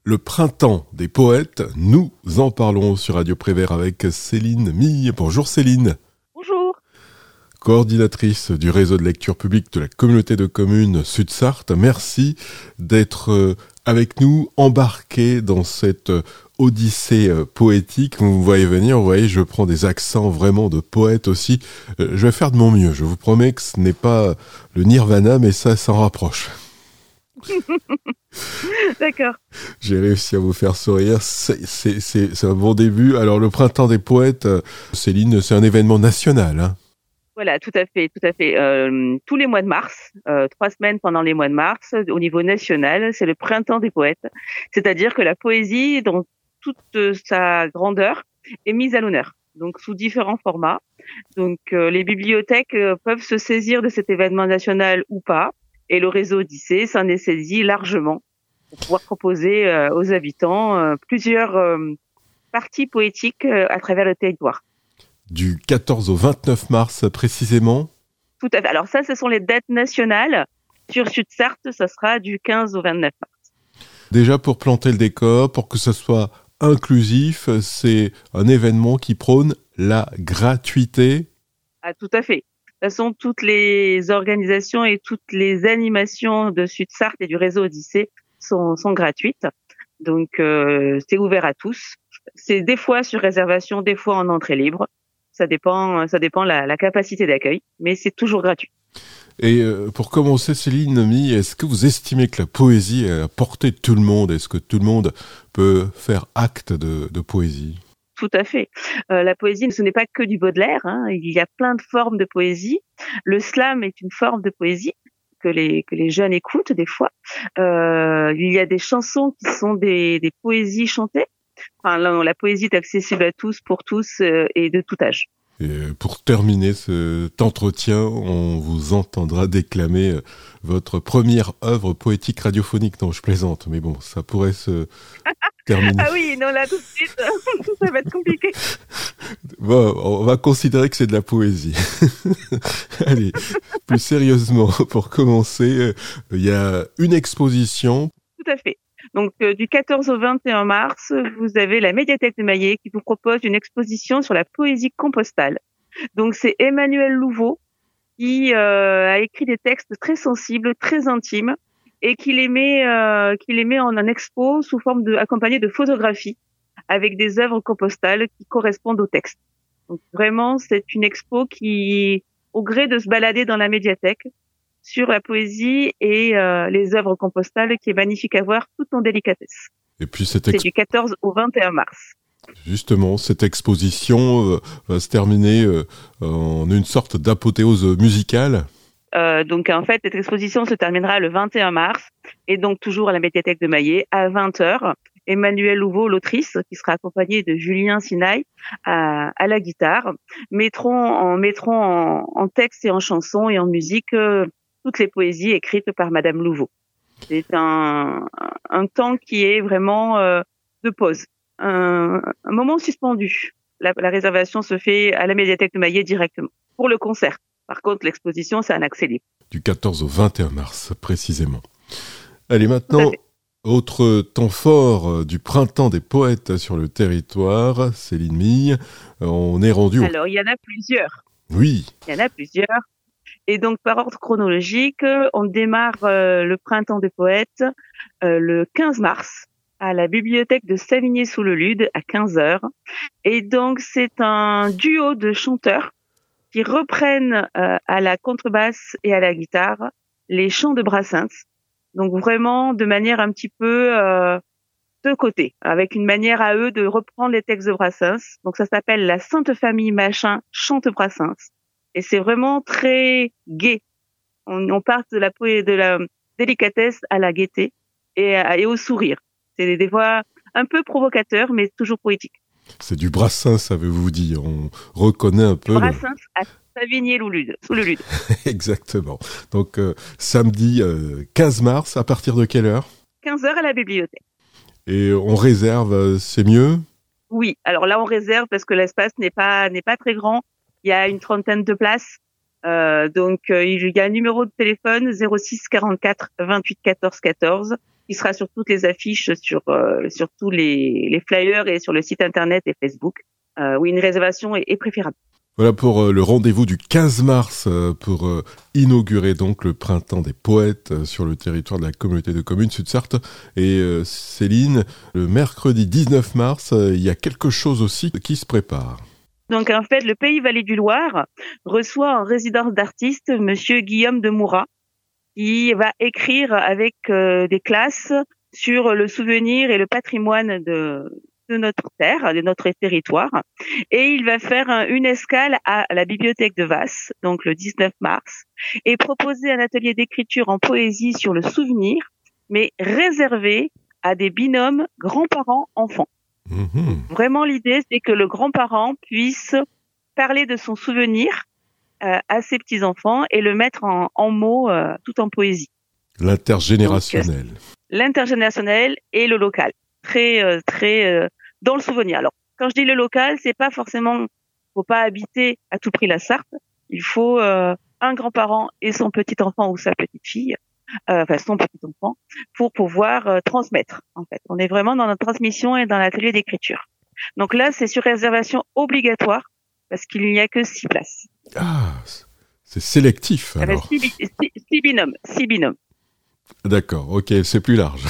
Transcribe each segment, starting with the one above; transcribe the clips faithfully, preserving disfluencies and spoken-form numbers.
Le printemps des poètes, nous en parlons sur Radio Prévert avec Céline Mille. Bonjour Céline. Bonjour. Coordinatrice du réseau de lecture publique de la communauté de communes Sud-Sarthe. Merci d'être avec nous, embarqués dans cette odyssée poétique. Vous me voyez venir, vous voyez, je prends des accents vraiment de poète aussi. Je vais faire de mon mieux, je vous promets que ce n'est pas le nirvana, mais ça s'en rapproche. D'accord. J'ai réussi à vous faire sourire, c'est, c'est, c'est, c'est un bon début. Alors le printemps des poètes, Céline, c'est un événement national, hein. Voilà, tout à fait, tout à fait. Euh, tous les mois de mars, euh, trois semaines pendant les mois de mars, au niveau national, c'est le printemps des poètes. C'est-à-dire que la poésie, dans toute sa grandeur, est mise à l'honneur. Donc sous différents formats. Donc euh, les bibliothèques euh, peuvent se saisir de cet événement national ou pas. Et le réseau Odyssée s'en est saisi largement pour pouvoir proposer euh, aux habitants euh, plusieurs euh, parties poétiques euh, à travers le territoire. Du quatorze au vingt-neuf mars précisément ? Tout à fait. Alors ça, ce sont les dates nationales. Sur Sud-Sarthe, ça sera du quinze au vingt-neuf mars. Déjà pour planter le décor, pour que ce soit inclusif, c'est un événement qui prône la gratuité. Ah, tout à fait. De toute façon, toutes les organisations et toutes les animations de Sud-Sarthe et du réseau Odyssée sont, sont gratuites. Donc, euh, c'est ouvert à tous. C'est des fois sur réservation, des fois en entrée libre. Ça dépend, ça dépend la, la capacité d'accueil, mais c'est toujours gratuit. Et euh, pour commencer, Céline Mille, est-ce que vous estimez que la poésie est à la portée de tout le monde ? Est-ce que tout le monde peut faire acte de, de poésie ? Tout à fait. Euh, la poésie, ce n'est pas que du Baudelaire, hein. Il y a plein de formes de poésie. Le slam est une forme de poésie que les que les jeunes écoutent des fois. Euh, il y a des chansons qui sont des, des poésies chantées. Enfin, la, la poésie est accessible à tous, pour tous euh, et de tout âge. Et pour terminer cet entretien, on vous entendra déclamer votre première œuvre poétique radiophonique. Non, je plaisante, mais bon, ça pourrait se terminer. Ah oui, non, là, tout de suite, ça va être compliqué. Bon, on va considérer que c'est de la poésie. Allez, plus sérieusement, pour commencer, il y a une exposition. Tout à fait. Donc, euh, du quatorze au vingt et un mars, vous avez la médiathèque de Maillet qui vous propose une exposition sur la poésie compostale. Donc, c'est Emmanuel Louveau qui euh, a écrit des textes très sensibles, très intimes, et qui les met, euh, qui les met en un expo sous forme de, accompagné de photographies avec des œuvres compostales qui correspondent au texte. Donc, vraiment, c'est une expo qui, au gré de se balader dans la médiathèque, sur la poésie et euh, les œuvres compostales, qui est magnifique à voir, tout en délicatesse. Et puis cette exp... C'est du quatorze au vingt et un mars. Justement, cette exposition euh, va se terminer euh, en une sorte d'apothéose musicale. Euh, donc en fait, cette exposition se terminera le vingt et un mars, et donc toujours à la médiathèque de Maillet, à vingt heures. Emmanuel Louveau, l'autrice, qui sera accompagnée de Julien Sinaï à, à la guitare, mettront en, mettront en, en texte et en chanson et en musique euh, toutes les poésies écrites par Madame Louveau. C'est un, un temps qui est vraiment euh, de pause, un, un moment suspendu. La, la réservation se fait à la médiathèque de Maillet directement pour le concert. Par contre, l'exposition, c'est un accès libre. Du quatorze au vingt et un mars, précisément. Allez, maintenant, autre temps fort du printemps des poètes sur le territoire, Céline Mille, on est rendu... Au... Alors, il y en a plusieurs. Oui. Il y en a plusieurs. Et donc, par ordre chronologique, on démarre euh, le printemps des poètes euh, le quinze mars à la bibliothèque de Savigny-sous-le-Lude à quinze heures. Et donc, c'est un duo de chanteurs qui reprennent euh, à la contrebasse et à la guitare les chants de Brassens. Donc, vraiment de manière un petit peu euh, de côté, avec une manière à eux de reprendre les textes de Brassens. Donc, ça s'appelle La Sainte Famille Machin chante Brassens. Et c'est vraiment très gai. On, on part de la, de la délicatesse à la gaieté et, à, et au sourire. C'est des, des voix un peu provocateurs, mais toujours poétiques. C'est du Brassens, avez-vous dit. On reconnaît un peu... Brassens le... à Savigny-sous-le-Lude. Sous le Lude. Exactement. Donc, euh, samedi euh, quinze mars, à partir de quelle heure ? quinze heures à la bibliothèque. Et on réserve, euh, c'est mieux ? Oui. Alors là, on réserve parce que l'espace n'est pas, n'est pas très grand. Il y a une trentaine de places. Euh, donc, euh, il y a un numéro de téléphone zéro six quarante-quatre vingt-huit quatorze quatorze qui sera sur toutes les affiches, sur, euh, sur tous les, les flyers et sur le site internet et Facebook. Euh, oui, une réservation est, est préférable. Voilà pour euh, le rendez-vous du quinze mars euh, pour euh, inaugurer donc le printemps des poètes euh, sur le territoire de la communauté de communes Sud-Sarthe. Et euh, Céline, le mercredi dix-neuf mars, euh, il y a quelque chose aussi qui se prépare. Donc en fait, le Pays Vallée du Loir reçoit en résidence d'artiste Monsieur Guillaume de Mourat, qui va écrire avec euh, des classes sur le souvenir et le patrimoine de de notre terre, de notre territoire, et il va faire un, une escale à la bibliothèque de Vasse, donc le dix-neuf mars, et proposer un atelier d'écriture en poésie sur le souvenir, mais réservé à des binômes grands-parents-enfants. Mmh. Vraiment, l'idée, c'est que le grand-parent puisse parler de son souvenir euh, à ses petits-enfants et le mettre en, en mots euh, tout en poésie. L'intergénérationnel. Donc, l'intergénérationnel et le local. Très, euh, très euh, dans le souvenir. Alors, quand je dis le local, c'est pas forcément, faut pas habiter à tout prix la Sarthe. Il faut euh, un grand-parent et son petit-enfant ou sa petite-fille, euh, enfin son petit-enfant, pour pouvoir euh, transmettre. En fait, on est vraiment dans notre transmission et dans l'atelier d'écriture. Donc là, c'est sur réservation obligatoire parce qu'il n'y a que six places. Ah, c'est sélectif alors. Six, six, six binômes, six binômes. D'accord, ok, c'est plus large.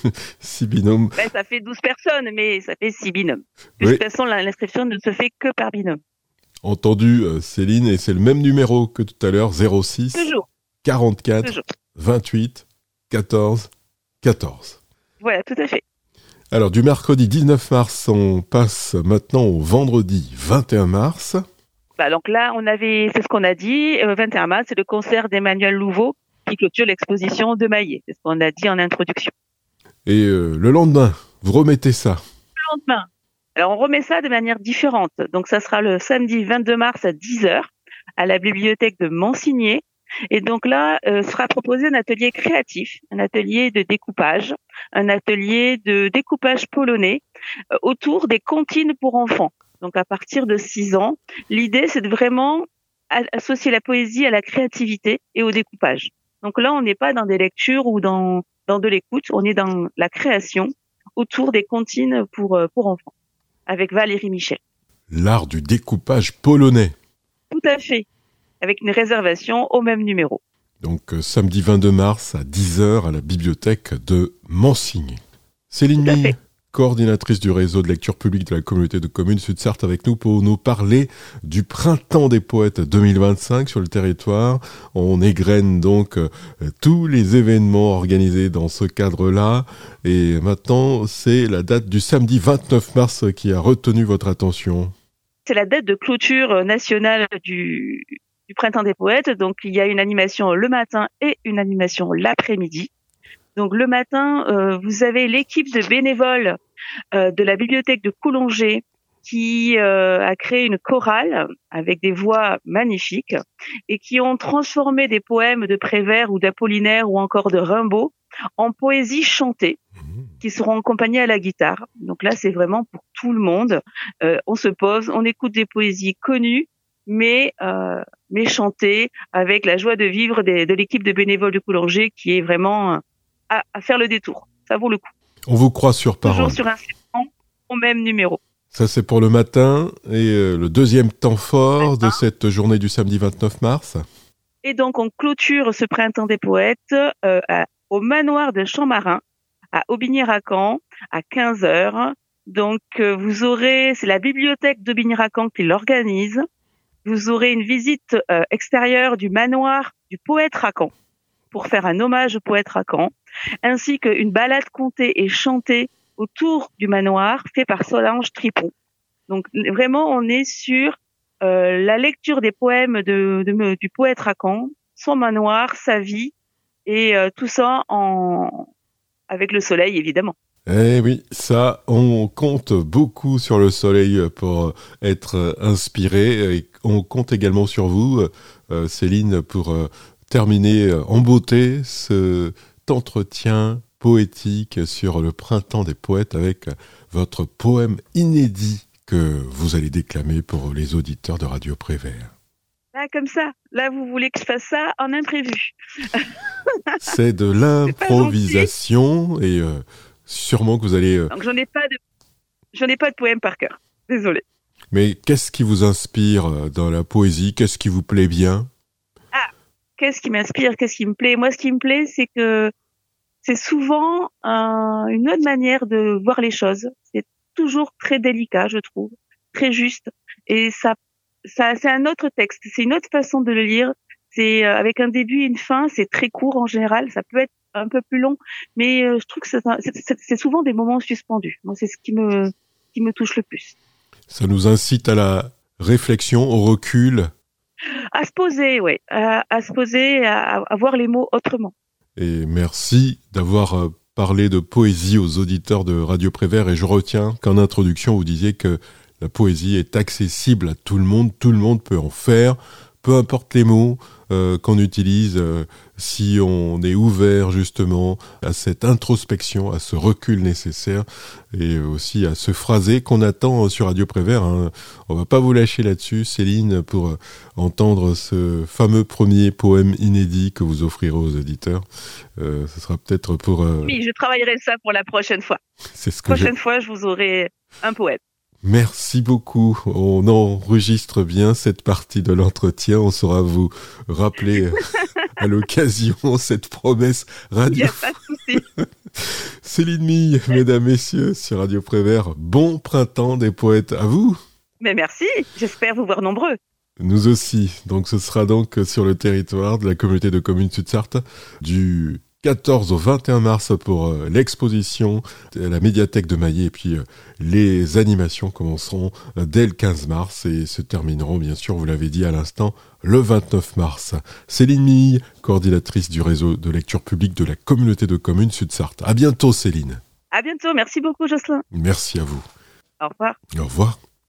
Six binômes. Ben, ça fait douze personnes, mais ça fait six binômes. De Oui. toute façon, l'inscription ne se fait que par binôme. Entendu, euh, Céline, et c'est le même numéro que tout à l'heure, zéro six Toujours. quarante-quatre Toujours. vingt-huit quatorze quatorze. Voilà, tout à fait. Alors, du mercredi dix-neuf mars, on passe maintenant au vendredi vingt et un mars. Bah, donc là, on avait, c'est ce qu'on a dit, euh, vingt et un mars, c'est le concert d'Emmanuel Louveau qui clôture l'exposition de Maillet. C'est ce qu'on a dit en introduction. Et euh, le lendemain, vous remettez ça. Le lendemain. Alors, on remet ça de manière différente. Donc, ça sera le samedi vingt-deux mars à dix heures à la bibliothèque de Mansigné. Et donc là, euh, sera proposé un atelier créatif, un atelier de découpage, un atelier de découpage polonais euh, autour des comptines pour enfants. Donc, à partir de six ans, l'idée, c'est de vraiment associer la poésie à la créativité et au découpage. Donc là, on n'est pas dans des lectures ou dans, dans de l'écoute, on est dans la création autour des comptines pour, pour enfants, avec Valérie Michel. L'art du découpage polonais. Tout à fait, avec une réservation au même numéro. Donc euh, samedi vingt-deux mars à dix heures à la bibliothèque de Mansigné. Céline Mille, coordinatrice du réseau de lecture publique de la communauté de communes Sud-Sarthe, avec nous pour nous parler du printemps des poètes deux mille vingt-cinq sur le territoire. On égrène donc euh, tous les événements organisés dans ce cadre-là. Et maintenant, c'est la date du samedi vingt-neuf mars qui a retenu votre attention. C'est la date de clôture nationale du, du printemps des poètes. Donc, il y a une animation le matin et une animation l'après-midi. Donc le matin, euh, vous avez l'équipe de bénévoles euh, de la bibliothèque de Coulongers qui euh, a créé une chorale avec des voix magnifiques et qui ont transformé des poèmes de Prévert ou d'Apollinaire ou encore de Rimbaud en poésie chantée qui seront accompagnés à la guitare. Donc là, c'est vraiment pour tout le monde. Euh, on se pose, on écoute des poésies connues, mais euh, mais chantées avec la joie de vivre des, de l'équipe de bénévoles de Coulongers qui est vraiment À, à faire le détour. Ça vaut le coup. On vous croit sur parole. Toujours sur un segment au même numéro. Ça, c'est pour le matin. Et euh, le deuxième temps fort de cette journée du samedi vingt-neuf mars. Et donc, on clôture ce printemps des poètes euh, à, au manoir de Champmarin, à Aubigny-Racan, à quinze heures. Donc, euh, vous aurez, c'est la bibliothèque d'Aubigny-Racan qui l'organise. Vous aurez une visite euh, extérieure du manoir du poète Racan pour faire un hommage au poète Racan, ainsi qu'une balade contée et chantée autour du manoir fait par Solange Tripon. Donc vraiment, on est sur euh, la lecture des poèmes de, de, du poète Racan, son manoir, sa vie, et euh, tout ça en avec le soleil, évidemment. Eh oui, ça, on compte beaucoup sur le soleil pour être inspiré. Et on compte également sur vous, euh, Céline, pour euh, terminer en beauté cet entretien poétique sur le printemps des poètes avec votre poème inédit que vous allez déclamer pour les auditeurs de Radio Prévert. Ah, comme ça. Là, vous voulez que je fasse ça en imprévu. C'est de l'improvisation et euh, sûrement que vous allez... Euh... Donc, j'en ai pas de, j'en ai pas de poème par cœur. Désolée. Mais qu'est-ce qui vous inspire dans la poésie? Qu'est-ce qui vous plaît bien? Ah, qu'est-ce qui m'inspire? Qu'est-ce qui me plaît? Moi, ce qui me plaît, c'est que c'est souvent un, une autre manière de voir les choses. C'est toujours très délicat, je trouve, très juste. Et ça, ça, c'est un autre texte. C'est une autre façon de le lire. C'est euh, avec un début et une fin. C'est très court en général. Ça peut être un peu plus long, mais euh, je trouve que c'est, c'est, c'est souvent des moments suspendus. Moi, c'est ce qui me, qui me touche le plus. Ça nous incite à la réflexion, au recul. À se poser, oui. À, à se poser, à, à voir les mots autrement. Et merci d'avoir parlé de poésie aux auditeurs de Radio Prévert. Et je retiens qu'en introduction, vous disiez que la poésie est accessible à tout le monde. Tout le monde peut en faire, peu importe les mots euh, qu'on utilise, euh, si on est ouvert justement à cette introspection, à ce recul nécessaire et aussi à ce phrasé qu'on attend sur Radio Prévert. Hein. On va pas vous lâcher là-dessus, Céline, pour entendre ce fameux premier poème inédit que vous offrirez aux auditeurs. Euh, ce sera peut-être pour... Euh... Oui, je travaillerai ça pour la prochaine fois. C'est ce que prochaine j'ai... fois, je vous aurai un poème. Merci beaucoup. On enregistre bien cette partie de l'entretien. On saura vous rappeler à l'occasion cette promesse radio. Il n'y a pas de souci. Céline Mille, mesdames, messieurs, sur Radio Prévert. Bon printemps des poètes à vous. Mais merci. J'espère vous voir nombreux. Nous aussi. Donc ce sera donc sur le territoire de la communauté de communes Sud-Sarthe du quatorze au vingt et un mars pour euh, l'exposition à la médiathèque de Maillé, et puis euh, les animations commenceront euh, dès le quinze mars et se termineront, bien sûr, vous l'avez dit à l'instant, le vingt-neuf mars. Céline Mille, coordinatrice du réseau de lecture publique de la communauté de communes Sud-Sarthe. À bientôt, Céline. À bientôt. Merci beaucoup, Jocelyn. Merci à vous. Au revoir. Au revoir.